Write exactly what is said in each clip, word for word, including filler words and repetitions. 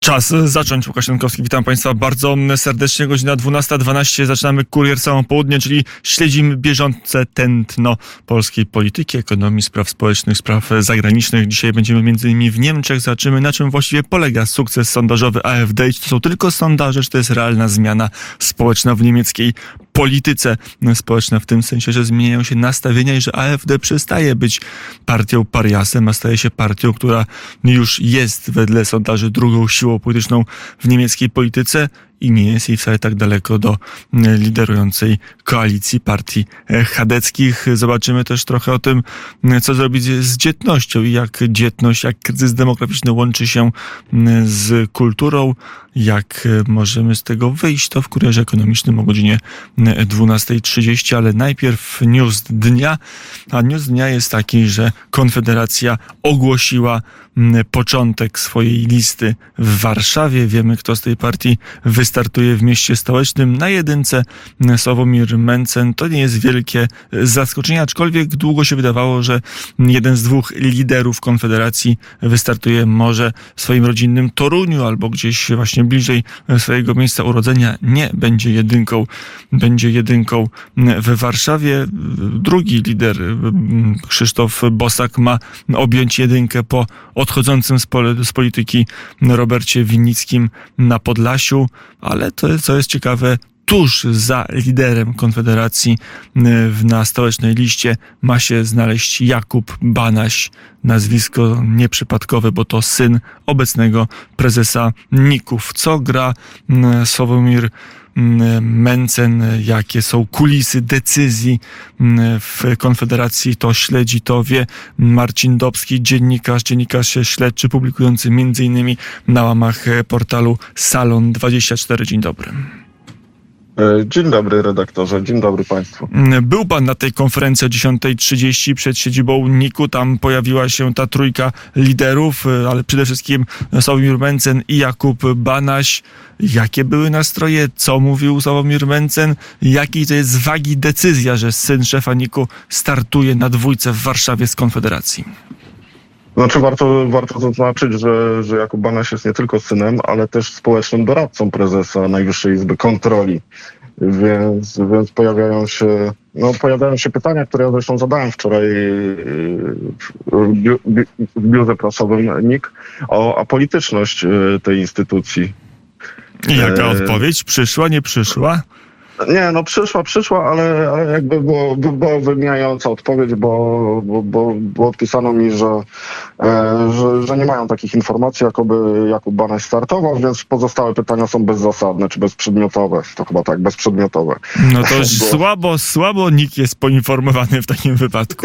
Czas zacząć. Łukasz Jankowski, witam Państwa bardzo serdecznie. Godzina dwunasta dwanaście. Zaczynamy Kurier całą południe, czyli śledzimy bieżące tętno polskiej polityki, ekonomii, spraw społecznych, spraw zagranicznych. Dzisiaj będziemy między innymi w Niemczech. Zobaczymy, na czym właściwie polega sukces sondażowy A F D. Czy to są tylko sondaże, czy to jest realna zmiana społeczna w niemieckiej polityce społecznej, w tym sensie, że zmieniają się nastawienia i że A F D przestaje być partią pariasem, a staje się partią, która już jest wedle sondaży drugą siłą polityczną w niemieckiej polityce i nie jest jej wcale tak daleko do liderującej koalicji partii chadeckich. Zobaczymy też trochę o tym, co zrobić z dzietnością i jak dzietność, jak kryzys demograficzny łączy się z kulturą, jak możemy z tego wyjść. To w Kurierze Ekonomicznym o godzinie dwunasta trzydzieści, ale najpierw news dnia. A news dnia jest taki, że Konfederacja ogłosiła początek swojej listy w Warszawie. Wiemy, kto z tej partii wystartuje w mieście stołecznym. Na jedynce Sławomir Mencen. To nie jest wielkie zaskoczenie, aczkolwiek długo się wydawało, że jeden z dwóch liderów Konfederacji wystartuje może w swoim rodzinnym Toruniu albo gdzieś właśnie bliżej swojego miejsca urodzenia. Nie, będzie jedynką, będzie jedynką w Warszawie. Drugi lider, Krzysztof Bosak, ma objąć jedynkę po odchodzącym z, pol- z polityki Robercie Winnickim na Podlasiu, ale to, co jest ciekawe, tuż za liderem Konfederacji na stołecznej liście ma się znaleźć Jakub Banaś. Nazwisko nieprzypadkowe, bo to syn obecnego prezesa Ników. Co gra Sławomir Mencen, jakie są kulisy decyzji w Konfederacji, to śledzi, to wie Marcin Dobski, dziennikarz, dziennikarz śledczy publikujący między innymi na łamach portalu Salon dwadzieścia cztery. Dzień dobry. Dzień dobry redaktorze, dzień dobry Państwu. Był pan na tej konferencji o dziesiąta trzydzieści przed siedzibą Niku, tam pojawiła się ta trójka liderów, ale przede wszystkim Sławomir Mencen i Jakub Banaś. Jakie były nastroje? Co mówił Sławomir Mencen? Jakiej to jest wagi decyzja, że syn szefa Niku startuje na dwójce w Warszawie z Konfederacji? Znaczy warto, warto zaznaczyć, że, że Jakub Banaś jest nie tylko synem, ale też społecznym doradcą prezesa Najwyższej Izby Kontroli. Więc, więc pojawiają się, no, pojawiają się pytania, które ja zresztą zadałem wczoraj w, biu, w biurze prasowym N I K o apolityczność tej instytucji. I jaka odpowiedź? Przyszła, nie przyszła? Nie, no przyszła, przyszła, ale, ale jakby było, była wymijająca odpowiedź, bo, bo, bo, bo odpisano mi, że, e, że, że nie mają takich informacji, jakoby Jakub Banaś startował, więc pozostałe pytania są bezzasadne czy bezprzedmiotowe. To chyba tak, bezprzedmiotowe. No to bo... słabo, słabo nikt jest poinformowany w takim wypadku.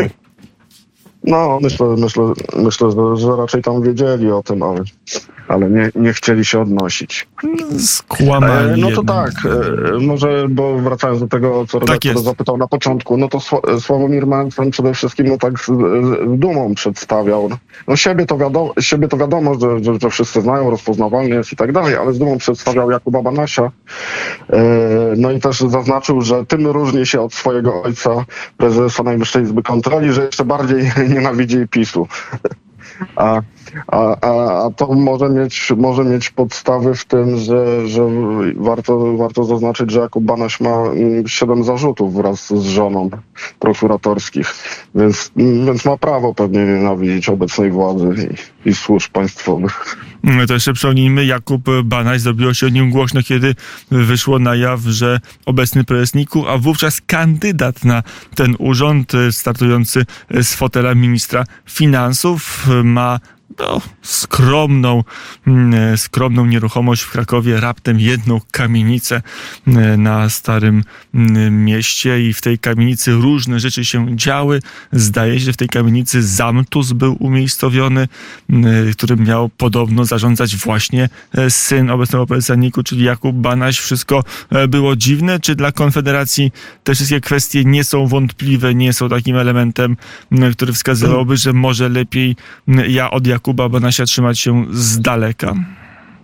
No, myślę, myślę, myślę że, że raczej tam wiedzieli o tym, ale, ale nie, nie chcieli się odnosić. Skłamali. E, no to tak, e, może, bo wracając do tego, co redaktor tak zapytał na początku, no to Sławomir Mencen przede wszystkim no tak z, z dumą przedstawiał. No siebie to wiadomo, siebie to wiadomo że, że, że wszyscy znają, rozpoznawalny jest i tak dalej, ale z dumą przedstawiał Jakuba Banasia. E, no i też zaznaczył, że tym różni się od swojego ojca, prezesa Najwyższej Izby Kontroli, że jeszcze bardziej nienawidzi PiSu. A, a, a, a to może mieć, może mieć podstawy w tym, że, że warto, warto zaznaczyć, że Jakub Banaś ma siedem zarzutów wraz z żoną prokuratorskich, więc, więc ma prawo pewnie nienawidzić obecnej władzy i, i służb państwowych. To jeszcze przypomnijmy, Jakub Banaś, zrobiło się o nim głośno, kiedy wyszło na jaw, że obecny prezes Niku, a wówczas kandydat na ten urząd, startujący z fotela ministra finansów, ma no, skromną, skromną nieruchomość w Krakowie, raptem jedną kamienicę na Starym Mieście i w tej kamienicy różne rzeczy się działy. Zdaje się, że w tej kamienicy zamtus był umiejscowiony, którym miał podobno zarządzać właśnie syn obecnego prezesa Niku, czyli Jakub Banaś. Wszystko było dziwne. Czy dla Konfederacji te wszystkie kwestie nie są wątpliwe, nie są takim elementem, który wskazywałby, że może lepiej ja od Jakuba Banasia trzymać się z daleka?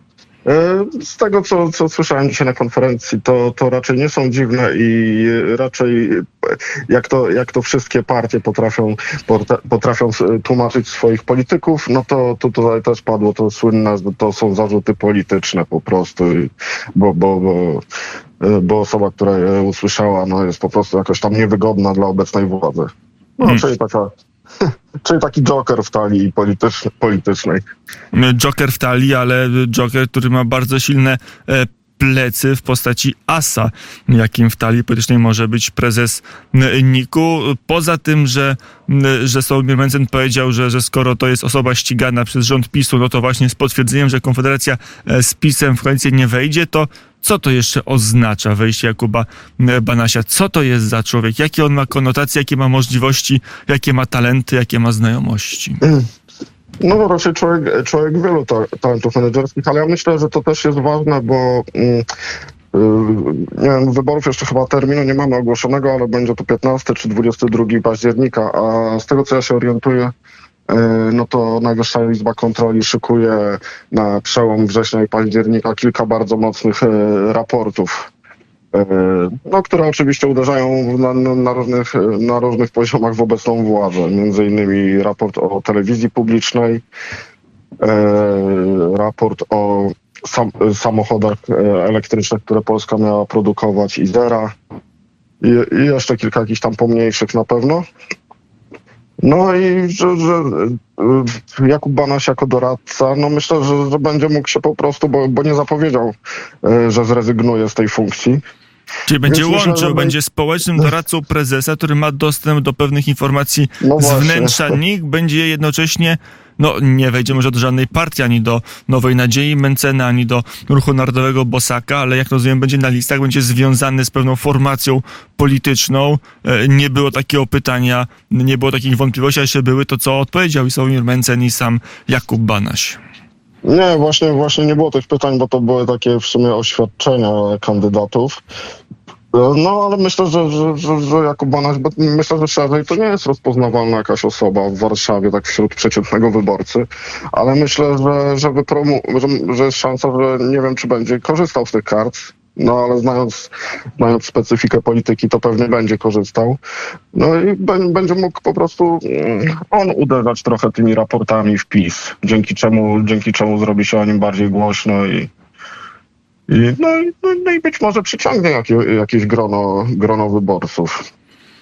Z tego, co, co słyszałem dzisiaj na konferencji, to, to raczej nie są dziwne i raczej jak to, jak to wszystkie partie potrafią, potrafią tłumaczyć swoich polityków, no to, to tutaj też padło to słynne, że to są zarzuty polityczne po prostu, bo, bo, bo, bo osoba, która je usłyszała, no jest po prostu jakoś tam niewygodna dla obecnej władzy. No, hmm. czyli taka... Czyli taki joker w talii politycz, politycznej. Joker w talii, ale joker, który ma bardzo silne e, plecy w postaci asa, jakim w talii politycznej może być prezes N I K-u. Poza tym, że, że Sławomir Mencen powiedział, że, że skoro to jest osoba ścigana przez rząd PiSu, no to właśnie z potwierdzeniem, że Konfederacja z PiS-em w koalicję nie wejdzie, to co to jeszcze oznacza wejście Jakuba Banasia? Co to jest za człowiek? Jakie on ma konotacje, jakie ma możliwości, jakie ma talenty, jakie ma znajomości? No raczej człowiek, człowiek wielu ta, talentów menedżerskich, ale ja myślę, że to też jest ważne, bo mm, nie wiem, wyborów jeszcze chyba terminu nie mamy ogłoszonego, ale będzie to piętnastego czy dwudziestego drugiego października, a z tego co ja się orientuję, no to Najwyższa Izba Kontroli szykuje na przełom września i października kilka bardzo mocnych raportów, no, które oczywiście uderzają na, na, różnych, na różnych poziomach w obecną władzę. Między innymi raport o telewizji publicznej, raport o sam, samochodach elektrycznych, które Polska miała produkować, Izera i, i jeszcze kilka jakichś tam pomniejszych na pewno. No i że, że Jakub Banaś jako doradca, no myślę, że, że będzie mógł się po prostu, bo, bo nie zapowiedział, że zrezygnuje z tej funkcji. Czyli będzie Więc łączył, myślę, że będzie społecznym doradcą prezesa, który ma dostęp do pewnych informacji no z wnętrza N I K, będzie jednocześnie, no nie wejdzie może do żadnej partii, ani do Nowej Nadziei Mencena, ani do Ruchu Narodowego Bosaka, ale jak rozumiem, będzie na listach, będzie związany z pewną formacją polityczną. Nie było takiego pytania, nie było takich wątpliwości, a jeśli były, to co odpowiedział i Sławomir Mencen i sam Jakub Banaś? Nie, właśnie, właśnie nie było tych pytań, bo to były takie w sumie oświadczenia kandydatów. No, ale myślę, że, że, że, że Jakub Banaś, bo myślę, że szerzej to nie jest rozpoznawalna jakaś osoba w Warszawie, tak wśród przeciętnego wyborcy, ale myślę, że, że, wypromu, że, że jest szansa, że nie wiem, czy będzie korzystał z tych kart. No ale znając, znając specyfikę polityki, to pewnie będzie korzystał. No i b- będzie mógł po prostu on uderzać trochę tymi raportami w PiS, dzięki czemu, dzięki czemu zrobi się o nim bardziej głośno i, i, no, i no i być może przyciągnie jakie, jakieś grono, grono wyborców.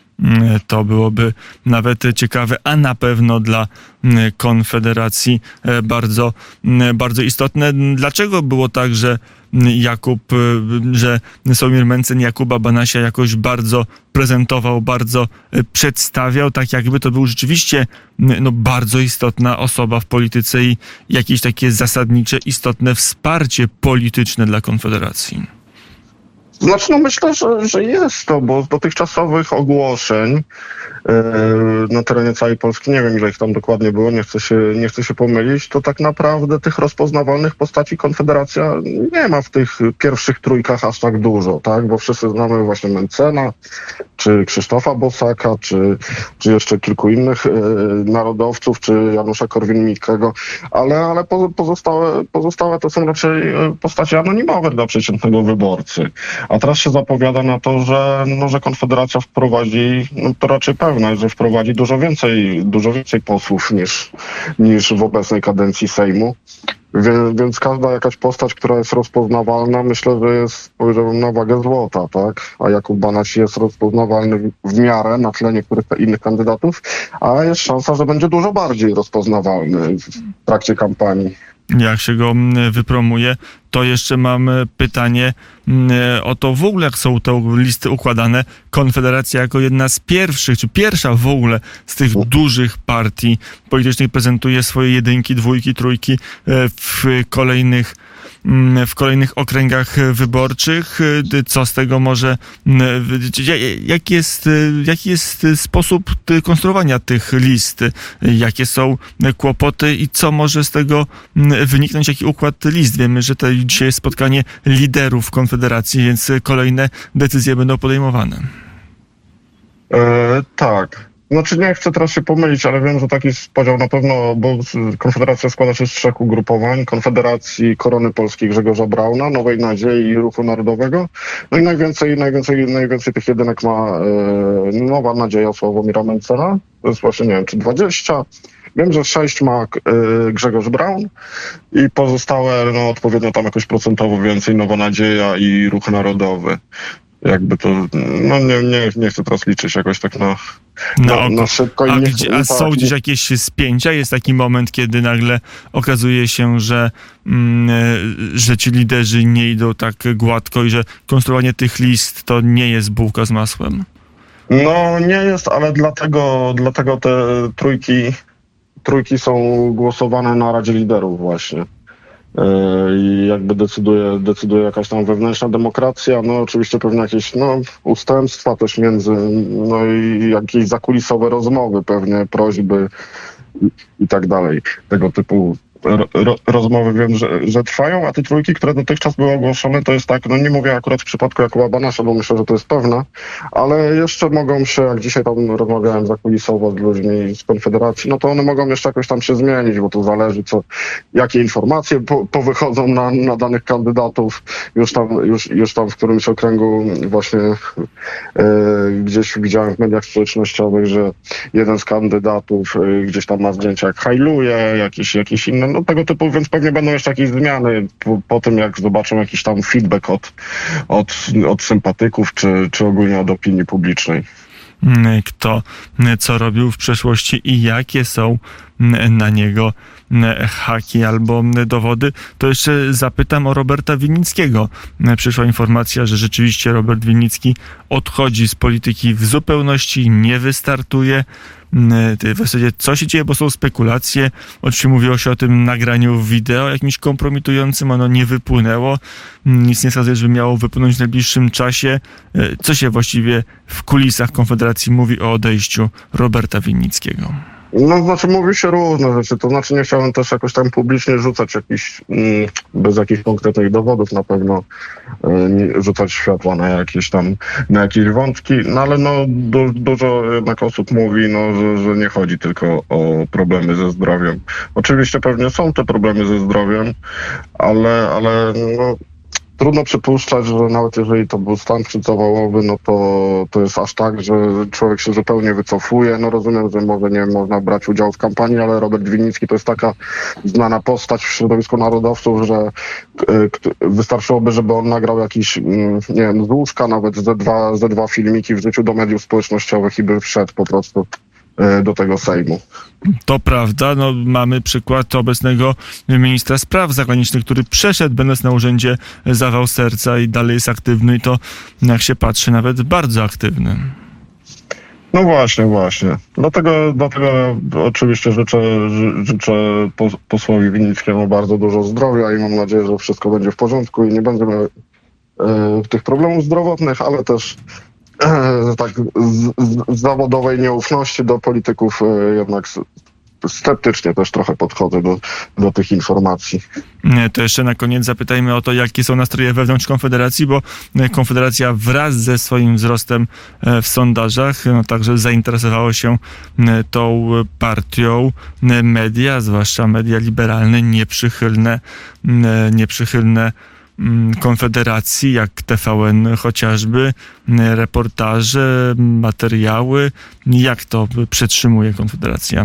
To byłoby nawet ciekawe, a na pewno dla Konfederacji bardzo, bardzo istotne. Dlaczego było tak, że Jakub, że Sławomir Mencen Jakuba Banasia jakoś bardzo prezentował, bardzo przedstawiał, tak jakby to był rzeczywiście no, bardzo istotna osoba w polityce i jakieś takie zasadnicze, istotne wsparcie polityczne dla Konfederacji? Znaczy, no myślę, że, że jest to, bo z dotychczasowych ogłoszeń yy, na terenie całej Polski, nie wiem ile ich tam dokładnie było, nie chcę się, nie chcę się pomylić, to tak naprawdę tych rozpoznawalnych postaci Konfederacja nie ma w tych pierwszych trójkach aż tak dużo, tak? Bo wszyscy znamy właśnie Mencena, czy Krzysztofa Bosaka, czy, czy jeszcze kilku innych yy, narodowców, czy Janusza Korwin-Mikkego, ale, ale pozostałe, pozostałe to są raczej postacie anonimowe dla przeciętnego wyborcy. A teraz się zapowiada na to, że, no, że Konfederacja wprowadzi, no, to raczej pewne, że wprowadzi dużo więcej, dużo więcej posłów niż, niż w obecnej kadencji Sejmu. Więc, więc każda jakaś postać, która jest rozpoznawalna, myślę, że jest, powiedziałbym, na wagę złota, tak? A Jakub Banaś jest rozpoznawalny w miarę na tle niektórych innych kandydatów, a jest szansa, że będzie dużo bardziej rozpoznawalny w trakcie kampanii. Jak się go wypromuje, to jeszcze mam pytanie o to w ogóle, jak są te listy układane. Konfederacja jako jedna z pierwszych, czy pierwsza w ogóle z tych dużych partii politycznych prezentuje swoje jedynki, dwójki, trójki w kolejnych w kolejnych okręgach wyborczych. Co z tego może, jaki jest, jaki jest sposób konstruowania tych list, jakie są kłopoty i co może z tego wyniknąć, jaki układ list? Wiemy, że to dzisiaj jest spotkanie liderów Konfederacji, więc kolejne decyzje będą podejmowane. E, tak. Znaczy nie chcę teraz się pomylić, ale wiem, że taki podział na pewno, bo Konfederacja składa się z trzech ugrupowań. Konfederacji Korony Polskiej Grzegorza Brauna, Nowej Nadziei i Ruchu Narodowego. No i najwięcej, najwięcej, najwięcej tych jedynek ma e, Nowa Nadzieja Sławomira Mencena. To jest właśnie, nie wiem, czy dwadzieścia. Wiem, że sześć ma y, Grzegorz Braun i pozostałe, no odpowiednio tam jakoś procentowo więcej Nowa Nadzieja i Ruch Narodowy. Jakby to, no nie, nie, nie chcę teraz liczyć jakoś tak na, no, na, na szybko. A, i nie, gdzie, a są gdzieś jakieś spięcia? Jest taki moment, kiedy nagle okazuje się, że, mm, że ci liderzy nie idą tak gładko i że konstruowanie tych list to nie jest bułka z masłem? No nie jest, ale dlatego, dlatego te trójki Trójki są głosowane na Radzie Liderów właśnie. I jakby decyduje, decyduje jakaś tam wewnętrzna demokracja, no oczywiście pewnie jakieś no, ustępstwa też między, no i jakieś zakulisowe rozmowy, pewnie prośby i, i tak dalej. Tego typu ro, rozmowy wiem, że, że trwają, a te trójki, które dotychczas były ogłoszone, to jest tak, no nie mówię akurat w przypadku Jakuba Banasza, bo myślę, że to jest pewne, ale jeszcze mogą się, jak dzisiaj tam rozmawiałem zakulisowo z ludźmi z Konfederacji, no to one mogą jeszcze jakoś tam się zmienić, bo to zależy, co, jakie informacje po, powychodzą na, na danych kandydatów. Już tam, już, już tam w którymś okręgu właśnie e, gdzieś widziałem w mediach społecznościowych, że jeden z kandydatów e, gdzieś tam ma zdjęcia jak hajluje, jakieś, jakieś inne, no tego typu, więc pewnie będą jeszcze jakieś zmiany po, po tym, jak zobaczą jakiś tam feedback od, od, od sympatyków, czy, czy ogólnie od opinii publicznej. Kto co robił w przeszłości i jakie są na niego haki albo dowody, to jeszcze zapytam o Roberta Winnickiego. Przyszła informacja, że rzeczywiście Robert Winnicki odchodzi z polityki w zupełności, nie wystartuje. W zasadzie co się dzieje, bo są spekulacje. Oczywiście mówiło się o tym nagraniu wideo jakimś kompromitującym, ono nie wypłynęło. Nic nie wskazuje, żeby miało wypłynąć w najbliższym czasie. Co się właściwie w kulisach Konfederacji mówi o odejściu Roberta Winnickiego? No, znaczy mówi się różne rzeczy, to znaczy nie chciałem też jakoś tam publicznie rzucać jakiś, mm, bez jakichś konkretnych dowodów na pewno, y, rzucać światła na jakieś tam, na jakieś wątki, no ale no du, dużo jednak osób mówi, no, że, że nie chodzi tylko o problemy ze zdrowiem. Oczywiście pewnie są te problemy ze zdrowiem, ale, ale no, trudno przypuszczać, że nawet jeżeli to był stan przedzawałowy, no to, to jest aż tak, że człowiek się zupełnie wycofuje. No rozumiem, że może nie można brać udziału w kampanii, ale Robert Winnicki to jest taka znana postać w środowisku narodowców, że y, wystarczyłoby, żeby on nagrał jakiś, y, nie wiem, z łóżka nawet ze dwa, ze dwa filmiki w życiu do mediów społecznościowych i by wszedł po prostu do tego Sejmu. To prawda, no mamy przykład obecnego ministra spraw zagranicznych, który przeszedł, będąc na urzędzie, zawał serca i dalej jest aktywny i to, jak się patrzy, nawet bardzo aktywny. No właśnie, właśnie. Dlatego, dlatego oczywiście życzę, życzę posłowi Winnickiemu bardzo dużo zdrowia i mam nadzieję, że wszystko będzie w porządku i nie będziemy e, tych problemów zdrowotnych, ale też e, tak z, z zawodowej nieufności do polityków e, jednak sceptycznie też trochę podchodzę do, do tych informacji. To jeszcze na koniec zapytajmy o to, jakie są nastroje wewnątrz Konfederacji, bo Konfederacja wraz ze swoim wzrostem w sondażach no, także zainteresowało się tą partią. Media, zwłaszcza media liberalne, nieprzychylne, nieprzychylne Konfederacji, jak T V N chociażby, reportaże, materiały. Jak to przetrzymuje Konfederacja?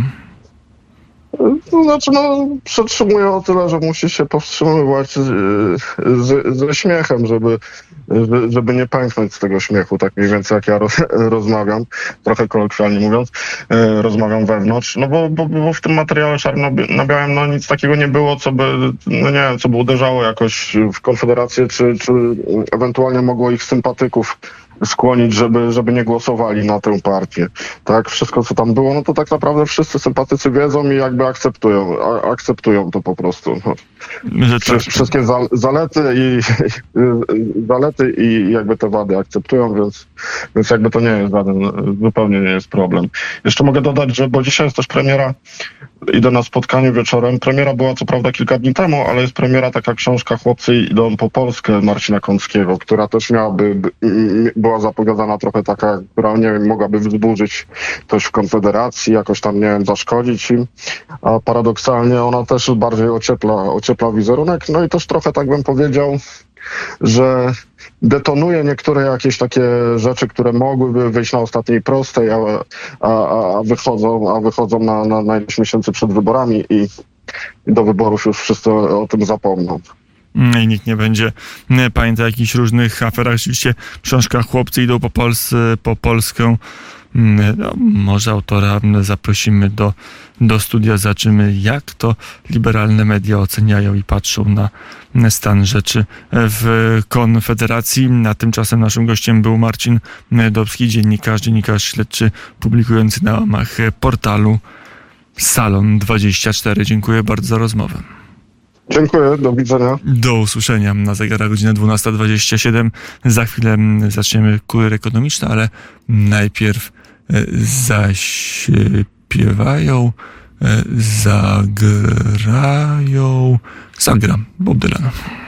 To znaczy, no, przetrzymuję o tyle, że musi się powstrzymywać z, z, ze śmiechem, żeby, żeby nie pęknąć z tego śmiechu, tak mniej więcej jak ja roz, rozmawiam, trochę kolokwialnie mówiąc, rozmawiam wewnątrz, no bo, bo, bo w tym materiale czarno na białym, no nic takiego nie było, co by, no nie wiem, co by uderzało jakoś w Konfederację, czy, czy ewentualnie mogło ich sympatyków skłonić, żeby, żeby nie głosowali na tę partię. Tak, wszystko co tam było, no to tak naprawdę wszyscy sympatycy wiedzą i jakby akceptują, a, akceptują to po prostu. że tak. Wszystkie za, zalety i zalety i jakby te wady akceptują, więc, więc jakby to nie jest żaden, zupełnie nie jest problem. Jeszcze mogę dodać, że bo dzisiaj jest też premiera, idę na spotkanie wieczorem. Premiera była co prawda kilka dni temu, ale jest premiera taka książka Chłopcy idą po Polskę Marcina Kąckiego, która też miałaby, była zapowiadana trochę taka, która nie wiem, mogłaby wzburzyć coś w Konfederacji, jakoś tam, nie wiem, zaszkodzić im, a paradoksalnie ona też bardziej ociepla, ociepla wizerunek, no i też trochę, tak bym powiedział, że detonuje niektóre jakieś takie rzeczy, które mogłyby wyjść na ostatniej prostej, a, a, a wychodzą, a wychodzą na, na, na ileś miesięcy przed wyborami i, i do wyborów już wszyscy o tym zapomną. I nikt nie będzie pamiętał o jakichś różnych aferach. Oczywiście książka Chłopcy idą po, Polsce, po Polskę. No, może autora zaprosimy do, do studia, zobaczymy, jak to liberalne media oceniają i patrzą na stan rzeczy w Konfederacji. A tymczasem naszym gościem był Marcin Dobski, dziennikarz, dziennikarz śledczy publikujący na łamach portalu Salon dwadzieścia cztery. Dziękuję bardzo za rozmowę. Dziękuję, do widzenia. Do usłyszenia. Na zegarach godzina dwunasta dwadzieścia siedem. Za chwilę zaczniemy kurier ekonomiczny, ale najpierw zaśpiewają, zagrają, zagram Bob Dylan.